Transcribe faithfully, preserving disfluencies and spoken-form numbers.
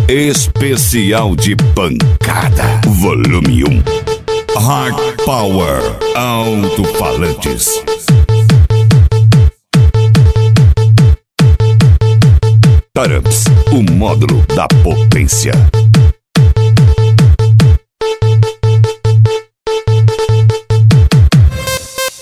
Especial de pancada. Volume um. Hard Power Alto-Falantes. Taramps, o módulo da potência.